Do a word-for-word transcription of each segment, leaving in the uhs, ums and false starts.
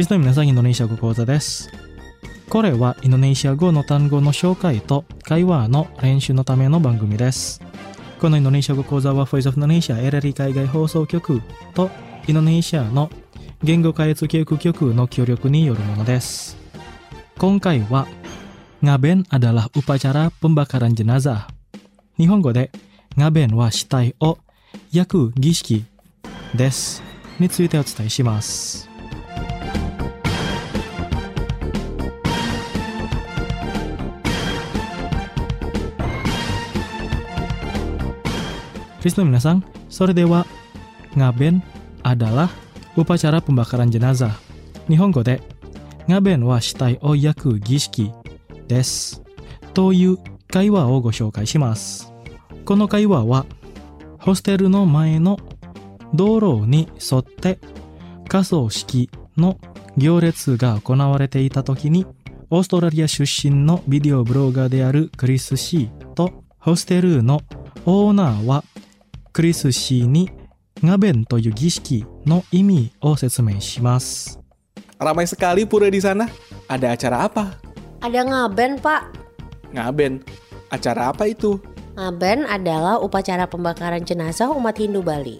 リスの皆さん、インドネシア語講座です。これはインドネシア語の単語の紹介と会話の練習のための番組です。このインドネシア語講座は Voice of Indonesia エルエルイー海外放送局とインドネシアの言語開発教育局の協力によるものです。今回はngaben adalah upacara pembakaran jenazah。日本語でngabenは死体を焼く儀式ですについてお伝えします。Krisno minasang, sore dewa ngaben adalah upacara pembakaran jenazah。日本語でngabenは死体を焼く儀式ですという会話をご紹介します。この会話はホステルの前の道路に沿って火葬式の行列が行われていた時に、オーストラリア出身のビデオブロガーであるクリス・シーとホステルのオーナーはクリス・シーにngabenという儀式の意味を説明します。 Ramai sekali pura di sana. Ada acara apa? Ada ngaben, Pak. Ngaben? Acara apa itu? Ngaben adalah upacara pembakaran jenazah umat Hindu Bali.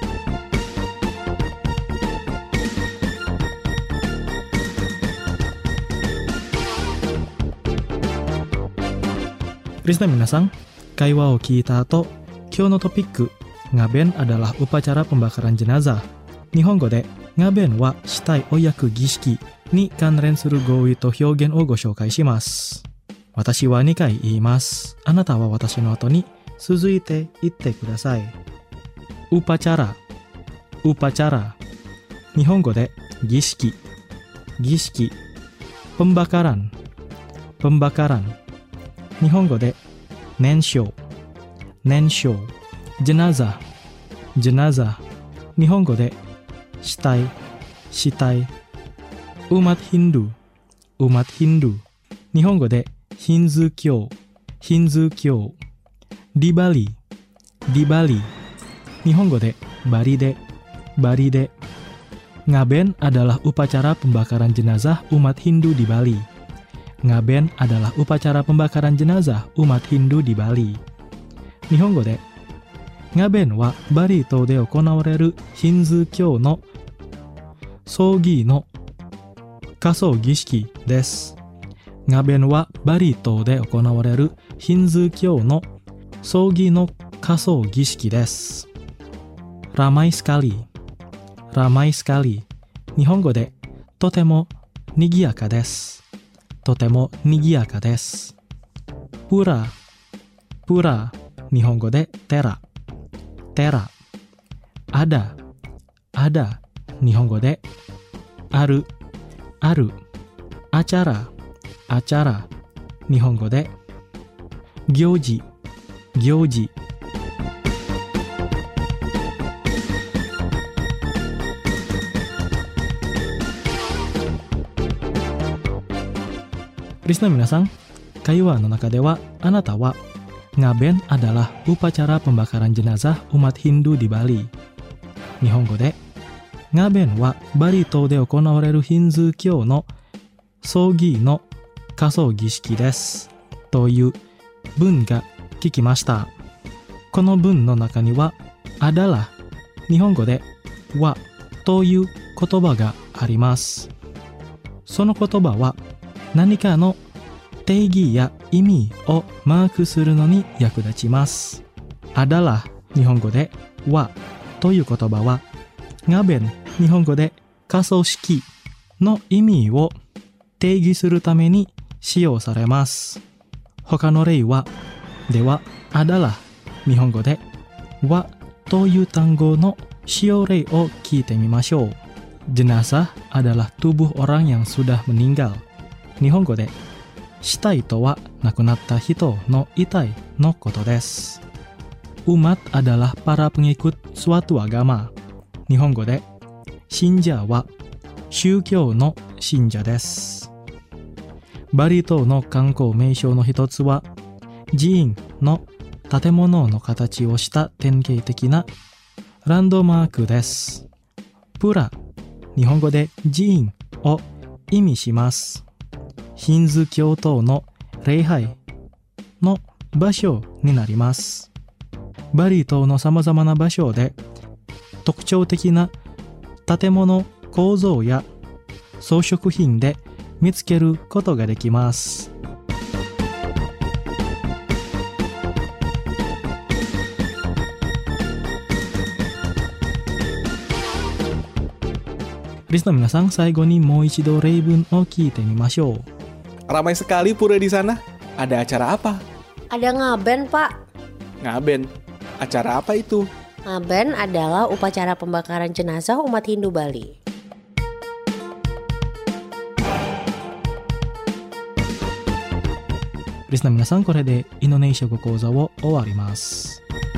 Krisna minasang, 会話を聞いた後、今日のトピックngaben adalah upacara pembakaran jenazah。日本語でngabenは死体を焼く儀式に関連する語彙と表現をご紹介します。私はにかい言います。あなたは私の後に続いて言ってください。upacara、upacara。日本語で儀式、儀式。pembakaran、pembakaran。日本語で燃焼、燃焼。jenazah、jenazah。日本語で死体、死体。umat Hindu、umat Hindu。日本語でヒンズー教、ヒンズー教。di Bali、di Bali。日本語でバリで、バリで。ngaben adalah upacara pembakaran jenazah umat Hindu di Bali。ngaben adalah upacara pembakaran jenazah umat Hindu di Bali。日本語でngabenはバリ島で行われるヒンズー教の葬儀の火葬儀式です。ngabenはバリ島で行われるヒンズー教の葬儀の火葬儀式です。ramai sekali、ramai sekali。日本語でとても賑やかです。とても賑やかです。pura、pura。日本語で寺、寺。ada、ada。日本語である、ある。acara、acara。日本語で行事、行事。リスナーの皆さん、会話の中ではあなたはngaben adalah upacara pembakaran jenazah umat Hindu di Bali。日本語でngabenはバリ島で行われるヒンズー教の葬儀の火葬儀式ですという文が聞きました。この文の中にはadalah、日本語ではという言葉があります。その言葉は何かの定義や意味をマークするのに役立ちます。adalah、日本語ではという言葉はngaben、日本語で火葬式の意味を定義するために使用されます。他の例は、ではadalah、日本語ではという単語の使用例を聞いてみましょう。jenazah adalah tubuh orang yang sudah meninggal。日本語で死体とは亡くなった人の遺体のことです。umat adalah para pengikut suatu agama。日本語で信者は宗教の信者です。バリ島の観光名所の一つは寺院の建物の形をした典型的なランドマークです。プラ、日本語で寺院を意味します。ヒンズー教徒の礼拝の場所になります。バリ島のさまざまな場所で特徴的な建物構造や装飾品で見つけることができます。リスの皆さん、最後にもう一度例文を聞いてみましょう。 Ramai sekali pura di sana. Ada acara apa? Ada ngaben, Pak. Ngaben. Acara apa itu? Ngaben adalah upacara pembakaran jenazah umat Hindu Bali. リスの皆さん、これでインドネシア語講座を終わります。